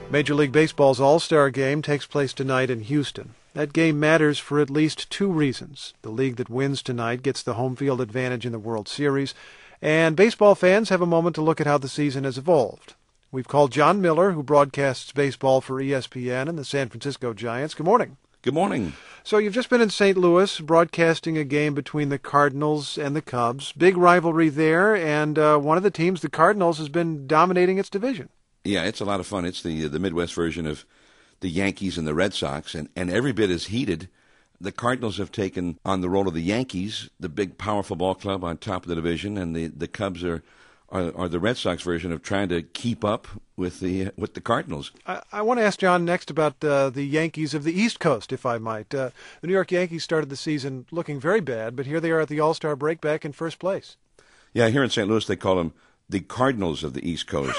Major League Baseball's All-Star Game takes place tonight in Houston. That game matters for at least two reasons. The league that wins tonight gets the home field advantage in the World Series, and baseball fans have a moment to look at how the season has evolved. We've called Jon Miller, who broadcasts baseball for ESPN and the San Francisco Giants. Good morning. Good morning. So you've just been in St. Louis broadcasting a game between the Cardinals and the Cubs. Big rivalry there, and one of the teams, the Cardinals, has been dominating its division. Yeah, it's a lot of fun. It's the Midwest version of the Yankees and the Red Sox, and every bit as heated. The Cardinals have taken on the role of the Yankees, the big, powerful ball club on top of the division, and the Cubs are the Red Sox version of trying to keep up with the Cardinals. I want to ask John next about the Yankees of the East Coast, if I might. The New York Yankees started the season looking very bad, but here they are at the All-Star break back in first place. Yeah, here in St. Louis they call them the Cardinals of the East Coast.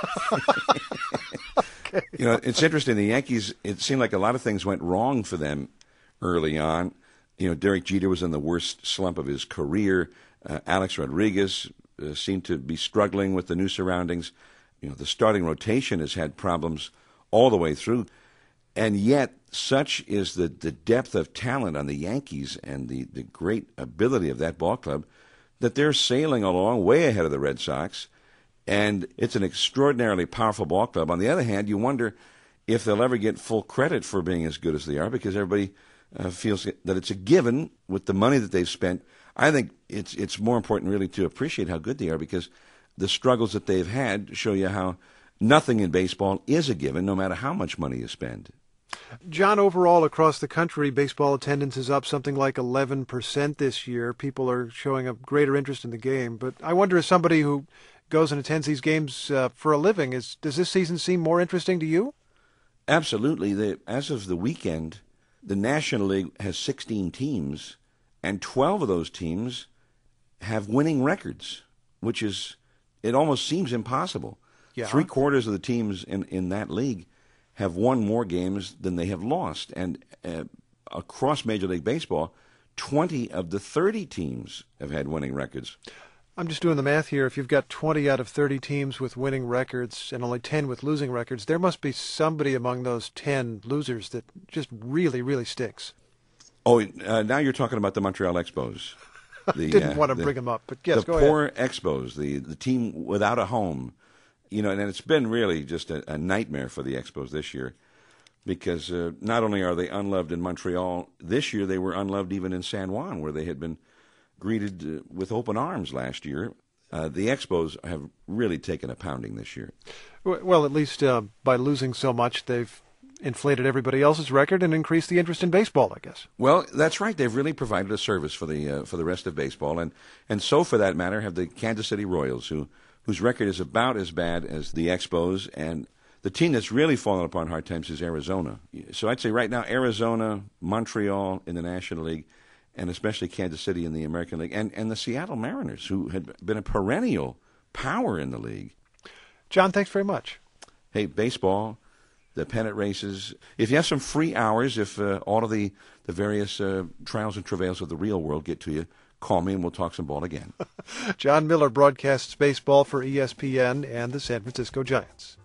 Okay. You know, it's interesting. The Yankees, it seemed like a lot of things went wrong for them early on. You know, Derek Jeter was in the worst slump of his career. Alex Rodriguez seemed to be struggling with the new surroundings. You know, the starting rotation has had problems all the way through. And yet, such is the depth of talent on the Yankees and the great ability of that ball club that they're sailing along way ahead of the Red Sox. And it's an extraordinarily powerful ball club. On the other hand, you wonder if they'll ever get full credit for being as good as they are, because everybody feels that it's a given with the money that they've spent. I think it's more important really to appreciate how good they are, because the struggles that they've had show you how nothing in baseball is a given, no matter how much money you spend. John, overall across the country, baseball attendance is up something like 11% this year. People are showing a greater interest in the game. But I wonder, as somebody who goes and attends these games for a living, does this season seem more interesting to you? Absolutely. As of the weekend, the National League has 16 teams, and 12 of those teams have winning records, which is, it almost seems impossible. Yeah. 3/4 of the teams in that league have won more games than they have lost. And across Major League Baseball, 20 of the 30 teams have had winning records. I'm just doing the math here. If you've got 20 out of 30 teams with winning records and only 10 with losing records, there must be somebody among those 10 losers that just really, really stinks. Oh, now you're talking about the Montreal Expos. Didn't want to bring them up, but yes, go ahead. The poor Expos, the team without a home. You know, and it's been really just a nightmare for the Expos this year, because not only are they unloved in Montreal, this year they were unloved even in San Juan, where they had been greeted with open arms last year. The Expos have really taken a pounding this year. Well, at least by losing so much, they've inflated everybody else's record and increased the interest in baseball, I guess. Well, that's right. They've really provided a service for the rest of baseball, and so, for that matter, have the Kansas City Royals, whose record is about as bad as the Expos, and the team that's really fallen upon hard times is Arizona. So I'd say right now, Arizona, Montreal in the National League, and especially Kansas City in the American League, and the Seattle Mariners, who had been a perennial power in the league. John, thanks very much. Hey, baseball, the pennant races. If you have some free hours, if all of the various trials and travails of the real world get to you, call me and we'll talk some ball again. Jon Miller broadcasts baseball for ESPN and the San Francisco Giants.